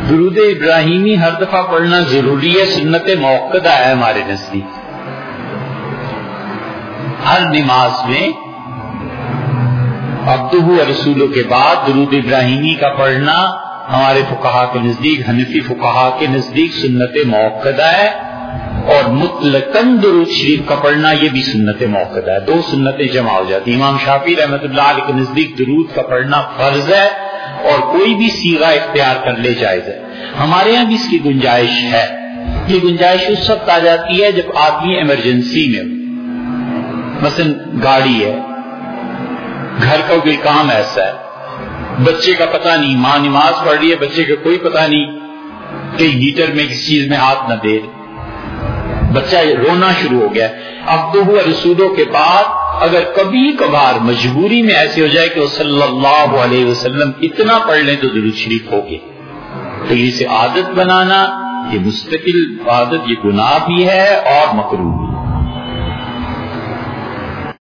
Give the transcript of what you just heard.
درود ابراہیمی ہر دفعہ پڑھنا ضروری ہے، سنت موقدہ ہے ہمارے نزدیک. ہر نماز میں عبدہ و رسولہ کے بعد درود ابراہیمی کا پڑھنا ہمارے فقہا کے نزدیک، حنفی فقہا کے نزدیک سنت موقدہ ہے، اور مطلقاً درود شریف کا پڑھنا یہ بھی سنت موقدہ ہے. دو سنتیں جمع ہو جاتی. امام شافعی رحمۃ اللہ علیہ کے نزدیک درود کا پڑھنا فرض ہے اور کوئی بھی صیغہ اختیار کر لے جائز ہے. ہمارے یہاں بھی اس کی گنجائش ہے. یہ گنجائش اس وقت آ جاتی ہے جب آدمی ایمرجنسی میں، مثلا گاڑی ہے، گھر کا کوئی کام ایسا ہے، بچے کا پتہ نہیں، ماں نماز پڑھ رہی ہے، بچے کا کوئی پتہ نہیں کہ ہیٹر میں کسی چیز میں ہاتھ نہ دے، بچہ رونا شروع ہو گیا. عبدہ و رسولہ کے بعد اگر کبھی کبھار مجبوری میں ایسے ہو جائے کہ وہ صلی اللہ علیہ وسلم اتنا پڑھ لیں تو درود شریف ہوگی. تو اسے عادت بنانا، یہ مستقل عادت، یہ گناہ بھی ہے اور مکروہ بھی.